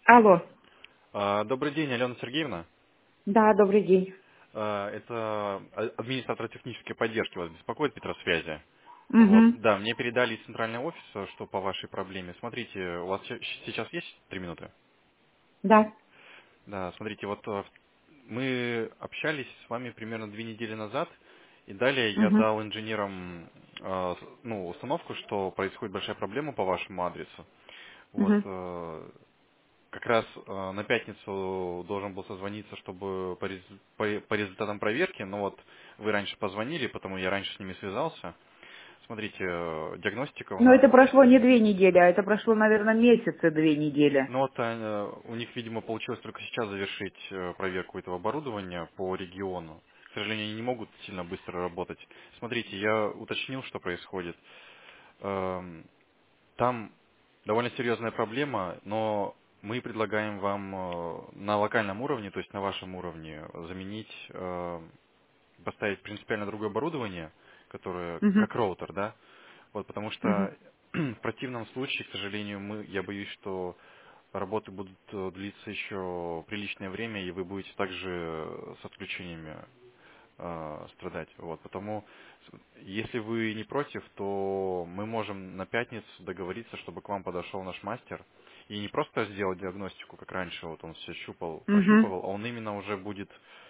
Алло. Добрый день, Алена Сергеевна. Да, добрый день. Это администратор технической поддержки вас беспокоит, Петросвязи. Вот, Угу. да, мне передали из центрального офиса, что по вашей проблеме. Смотрите, у вас сейчас есть 3 минуты? Да. Да, смотрите, вот мы общались с вами примерно 2 недели назад, и далее я Угу. дал инженерам установку, что происходит большая проблема по вашему адресу. Вот, Угу. как раз на пятницу должен был созвониться, чтобы по результатам проверки, но вот вы раньше позвонили, потому я раньше с ними связался. Смотрите, диагностика у Но нас, это прошло не 2 недели, а это прошло, наверное, месяц и 2 недели. ну вот у них, видимо, получилось только сейчас завершить проверку этого оборудования по региону. К сожалению, они не могут сильно быстро работать. Смотрите, я уточнил, что происходит. Эм, Там довольно серьезная проблема, но мы предлагаем вам на локальном уровне, то есть на вашем уровне, заменить, поставить принципиально другое оборудование, которое Угу. как роутер, да? Вот, потому Угу. что в противном случае, к сожалению, я боюсь, что работы будут длиться еще приличное время, и вы будете также с отключениями страдать. Вот, потому, если вы не против, то мы можем на пятницу договориться, чтобы к вам подошел наш мастер и не просто сделать диагностику, как раньше, вот он все щупал, Угу. прощупывал, а он именно уже будет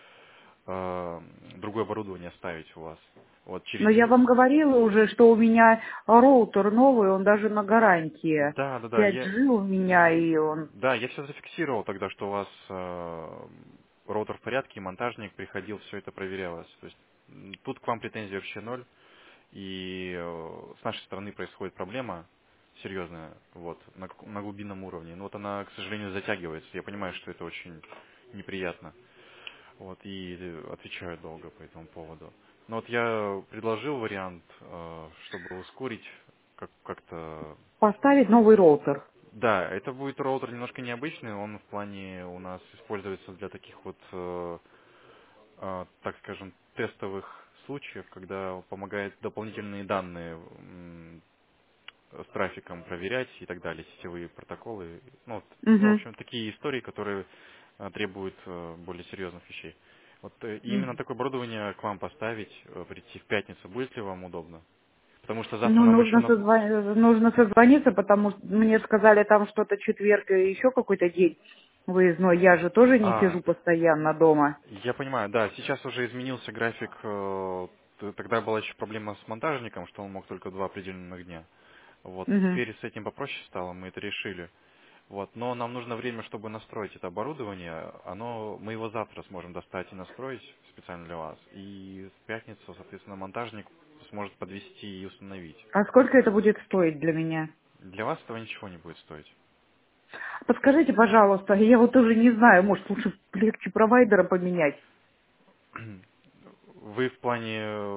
другое оборудование ставить у вас. Вот Но через я не... вам говорила уже, что у меня роутер новый, он даже на гарантии. Да, да, да, 5G у меня, и он... я все зафиксировал тогда, что у вас роутер в порядке, и монтажник приходил, все это проверялось. То есть тут к вам претензий вообще ноль. И с нашей стороны происходит проблема серьезная, вот, на глубинном уровне. Но вот она, к сожалению, затягивается. Я понимаю, что это очень неприятно. Вот, и отвечаю долго по этому поводу. Но вот я предложил вариант, чтобы ускорить как-то. Поставить новый роутер. Да, это будет роутер немножко необычный. Он в плане у нас используется для таких вот, так скажем, тестовых случаев, когда помогает дополнительные данные с трафиком проверять и так далее, сетевые протоколы. В Угу. общем, такие истории, которые требуют более серьезных вещей. Вот и именно такое оборудование к вам поставить, прийти в пятницу, будет ли вам удобно? Потому что завтра Ну, нам еще нужно созвониться, потому что мне сказали там что-то четверг и еще какой-то день выездной. Я же тоже не А, сижу постоянно дома. я понимаю, да, сейчас уже изменился график. Тогда была еще проблема с монтажником, что он мог только 2 определенных дня. Вот, Угу. теперь с этим попроще стало, мы это решили. Вот, но нам нужно время, чтобы настроить это оборудование. Мы его завтра сможем достать и настроить специально для вас. И в пятницу, соответственно, монтажник сможет подвести и установить. А сколько это будет стоить для меня? Для вас этого ничего не будет стоить. Подскажите, пожалуйста, я вот уже не знаю, может, лучше легче провайдера поменять. Вы в плане...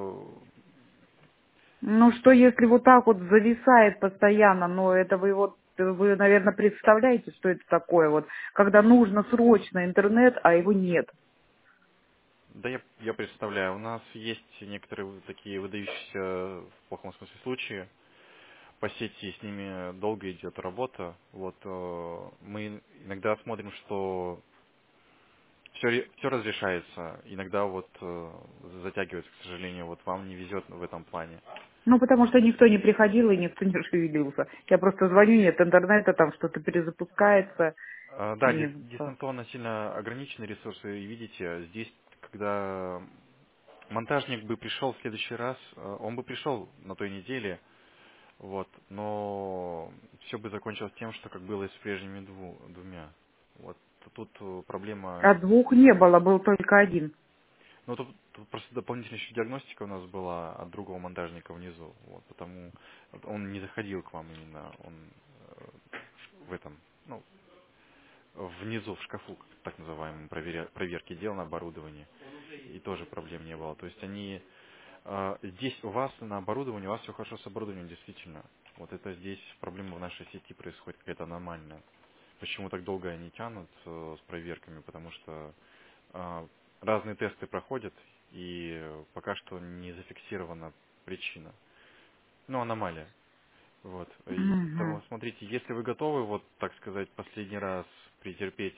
Ну, что если вот так вот зависает постоянно, но это вы, наверное, представляете, что это такое, вот, когда нужно срочно интернет, а его нет. Да, я представляю. У нас есть некоторые такие выдающиеся в плохом смысле случаи. По сети с ними долго идет работа. Вот мы иногда смотрим, что все разрешается. Иногда вот затягивается, к сожалению, вот вам не везет в этом плане. Ну, потому что никто не приходил и никто не шевелился. Я просто звоню, нет интернета, там что-то перезапускается. Да, И... дистанционно сильно ограничены ресурсы. И видите, здесь, когда монтажник бы пришел в следующий раз, он бы пришел на той неделе, вот, но все бы закончилось тем, что как было и с прежними двумя. Вот тут проблема. А двух не было, был только один. Ну, тут просто дополнительная еще диагностика у нас была от другого монтажника внизу. Вот, потому вот он не заходил к вам именно, он в этом, ну, внизу, в шкафу, так называемом, проверки дел на оборудование. И тоже проблем не было. То есть здесь у вас на оборудовании, у вас все хорошо с оборудованием, действительно. Вот это здесь проблема в нашей сети происходит какая-то аномальная. Почему так долго они тянут с проверками? Потому что разные тесты проходят, и пока что не зафиксирована причина. Ну, аномалия. Вот. И Мгм. того, смотрите, если вы готовы, вот, так сказать, последний раз претерпеть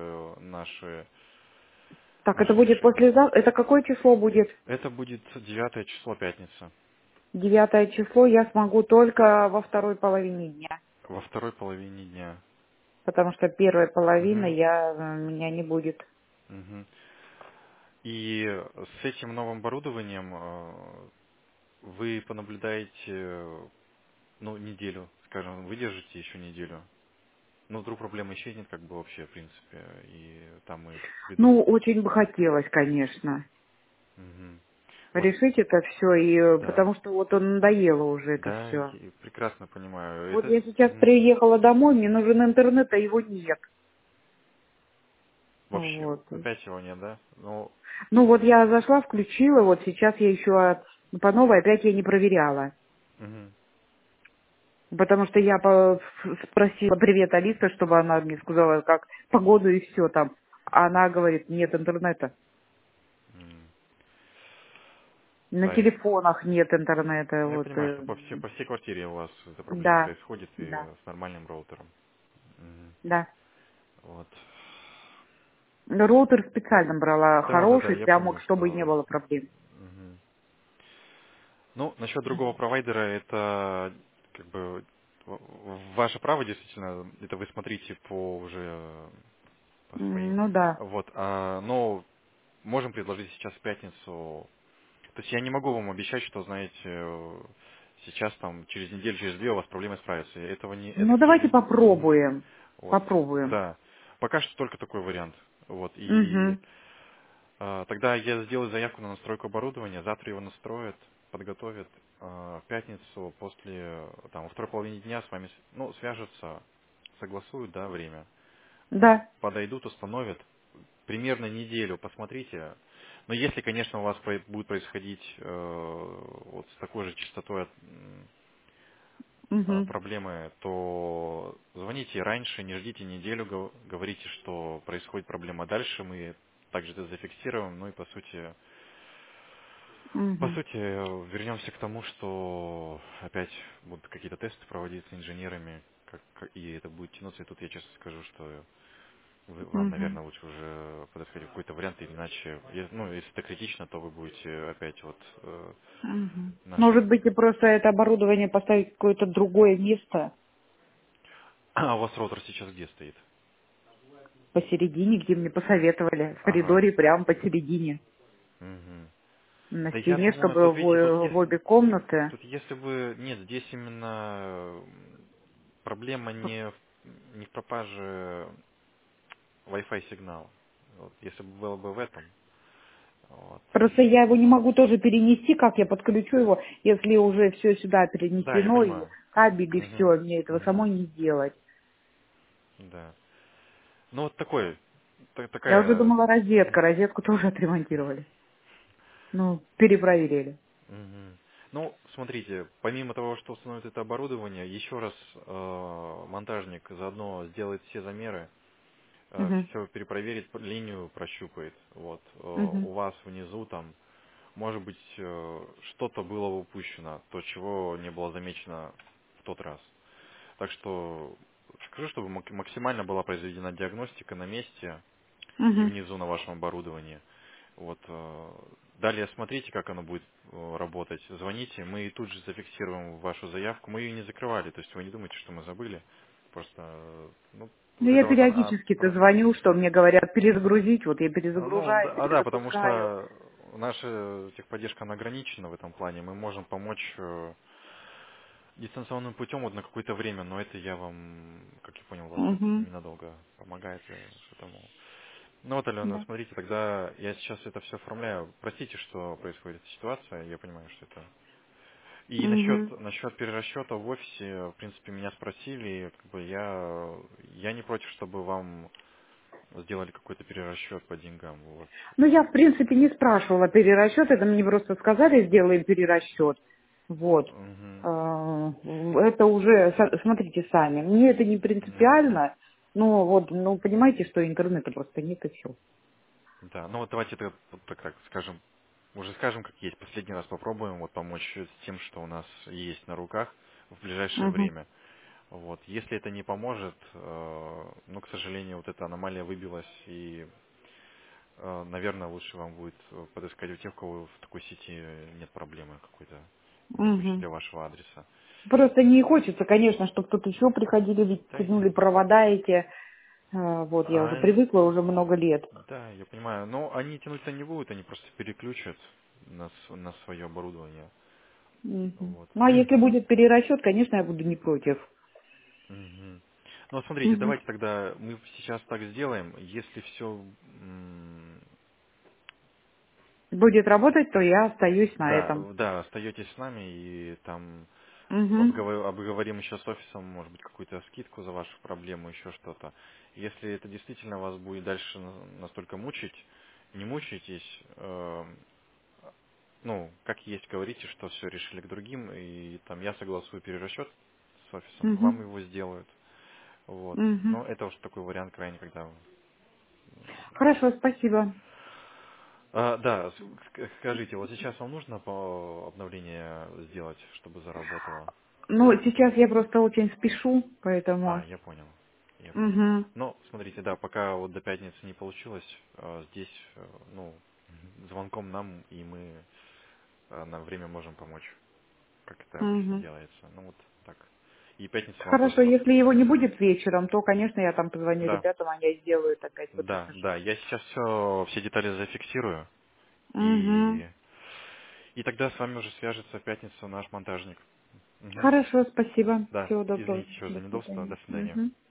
Так, это наше будет решение. послезавтра. Это какое число будет? Это будет 9 число, пятница. 9 число я смогу только во второй половине дня. Во второй половине дня. Потому что первая половина Мгм. меня не будет. Мгм. И с этим новым оборудованием вы понаблюдаете, ну, неделю, скажем, выдержите еще неделю. Ну, вдруг проблема исчезнет, как бы вообще, в принципе, и там мы Ну, очень бы хотелось, конечно, Мгм. Вот, решить это все, и да. потому что вот он надоело уже это Да, все. я прекрасно понимаю. Вот Это я сейчас мгм, приехала домой, мне нужен интернет, а его нет. вообще, Вот. опять его нет, да? Ну, Ну вот я зашла, включила, вот сейчас я еще по новой опять я не проверяла. мгм, Потому что я спросила привет Алиса, чтобы она мне сказала, как погоду и все там. А она говорит, нет интернета. м. На Да, телефонах нет интернета. ну, я Вот, понимаю, что по всей квартире у вас эта проблема да, происходит и да, с нормальным роутером. Мгм. да. Вот. Роутер специально брала Да, да, да, хороший, я прям вот, помню, чтобы не что... было проблем. Мгм. Ну, насчет другого провайдера, это как бы ваше право, действительно, это вы смотрите по уже по своим. Ну да. Вот, но можем предложить сейчас в пятницу. То есть я не могу вам обещать, что, знаете, сейчас там через неделю, через две у вас проблемы справятся. Этого не, это, Ну к давайте сожалению, мгм. попробуем. Вот, Попробуем. да. Пока что только такой вариант. Вот, и Угу. тогда я сделаю заявку на настройку оборудования, завтра его настроят, подготовят. В пятницу после, там, во второй половине дня с вами, ну, свяжутся, согласуют, да, время. Вот, Да. подойдут, установят. Примерно неделю посмотрите. Но если, конечно, у вас будет происходить вот с такой же частотой Угу. проблемы, то звоните раньше, не ждите неделю, говорите, что происходит проблема дальше, мы также это зафиксируем, ну и по Угу. сути, вернемся к тому, что опять будут какие-то тесты проводиться инженерами, и это будет тянуться, и тут я честно скажу, что вам, Угу. наверное, лучше уже подыскать какой-то вариант, или иначе, ну, если это критично, то вы будете опять вот Угу. наши... Может быть, и просто это оборудование поставить в какое-то другое место А у вас роутер сейчас где стоит? посередине, где мне посоветовали, в Ага. коридоре, прямо посередине, Мгм. на Да я стене, думаю, чтобы тут, видите, тут в если, обе комнаты. тут если бы... Нет, здесь именно проблема не в пропаже Wi-Fi сигнала. Вот, если бы было бы в этом, вот. Просто я его не могу тоже перенести, как я подключу его, если уже все сюда Да, я перенесено, и понимаю. кабель, и Мгм. все, мне этого Мгм. самой не сделать. Да. Ну вот такой, Я уже такая... думала Мгм. розетку тоже отремонтировали. Ну, перепроверили. Мгм. Ну, смотрите, помимо того, что установит это оборудование, еще раз монтажник заодно сделает все замеры, Угу. все перепроверит, линию прощупает. Вот. Угу. У вас внизу там, может быть, что-то было упущено, то, чего не было замечено в тот раз. Так что скажу, чтобы максимально была произведена диагностика на месте и Угу. внизу на вашем оборудовании. Вот. Далее смотрите, как оно будет работать. Звоните, мы тут же зафиксируем вашу заявку. Мы ее не закрывали, то есть вы не думайте, что мы забыли. Просто, ну, Ну, вот я это вот периодически-то звоню, что мне говорят перезагрузить, вот я ну, перезагружаю, да, потому перезапускаю. что наша техподдержка она ограничена в этом плане. Мы можем помочь дистанционным путем вот на какое-то время, но это я вам, как я понял, вас это Угу. ненадолго помогает, поэтому... Ну вот, Алена, Да. смотрите, тогда я сейчас это все оформляю. Простите, что происходит эта ситуация, я понимаю, что это... И Угу. насчет перерасчета в офисе, в принципе, меня спросили, и как бы я не против, чтобы вам сделали какой-то перерасчет по деньгам, вот. Ну, я, в принципе, не спрашивала перерасчет, это мне просто сказали, сделаем перерасчет. Вот. Мгм. Это уже, смотрите сами, мне это не Мгм. принципиально, но вот, ну, понимаете, что интернета просто нет и все. Да, ну вот давайте это вот так скажем, уже скажем как есть. Последний раз попробуем вот помочь с тем, что у нас есть на руках. в ближайшее Угу. время. Вот. Если это не поможет, ну, к сожалению, вот эта аномалия выбилась, и, наверное, лучше вам будет подыскать у тех, у кого в такой сети нет проблемы какой-то возникающей Угу. для вашего адреса. Просто не хочется, конечно, чтобы тут еще приходили, ведь Да, тянули провода эти. Вот, я уже а, привыкла уже много лет. да, я понимаю. Но они тянуть-то не будут, они просто переключат на свое оборудование. Мгм. Вот. Ну, а если будет перерасчет, конечно, я буду не против. Мгм. Ну, вот смотрите, Мгм. давайте тогда мы сейчас так сделаем. Если все, Будет работать, то я остаюсь на да, этом. да, остаетесь с нами и там Угу. обговорим еще с офисом, может быть, какую-то скидку за вашу проблему, еще что-то. Если это действительно вас будет дальше настолько мучить, не мучайтесь, ну, как есть, говорите, что все решили к другим, и там я согласую перерасчет с офисом, Угу. вам его сделают. Вот. Угу. Но это уж такой вариант крайне, когда... Хорошо, спасибо. Да, скажите, вот сейчас вам нужно по обновление сделать, чтобы заработало? Ну, сейчас я просто очень спешу, поэтому... Я понял. Я понял. Угу. Но, смотрите, да, пока вот до пятницы не получилось, здесь, ну, звонком нам, и мы на время можем помочь, как это обычно Угу. делается. Ну, вот так. И пятница вам тоже... Хорошо, если его не будет вечером, то, конечно, я там позвоню Да, ребятам, они сделают опять да, выписку. да, я сейчас все детали зафиксирую, Угу. и тогда с вами уже свяжется в пятницу наш монтажник. Мгм. Хорошо, спасибо. Да, Всего доброго. извините еще До за недовольство, свидания. до свидания. Угу.